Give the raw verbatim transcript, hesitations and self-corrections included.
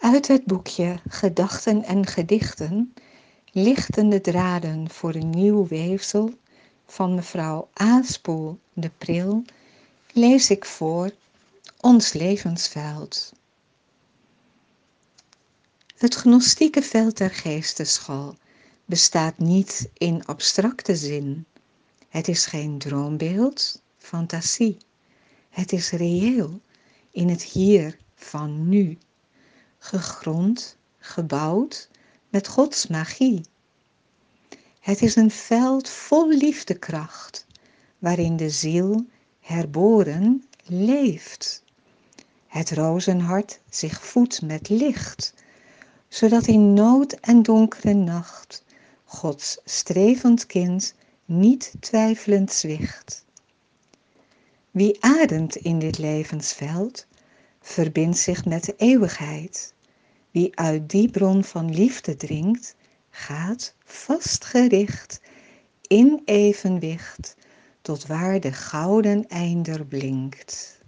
Uit het boekje Gedachten en Gedichten, lichtende draden voor een nieuw weefsel van mevrouw Aaspoel de Pril, lees ik voor Ons levensveld. Het gnostieke veld der geestesschal bestaat niet in abstracte zin. Het is geen droombeeld, fantasie. Het is reëel in het hier van nu. Gegrond, gebouwd met Gods magie. Het is een veld vol liefdekracht, waarin de ziel herboren leeft. Het rozenhart zich voedt met licht, zodat in nood en donkere nacht Gods strevend kind niet twijfelend zwicht. Wie ademt in dit levensveld, verbindt zich met de eeuwigheid. Wie uit die bron van liefde drinkt, gaat vastgericht in evenwicht tot waar de gouden einder blinkt.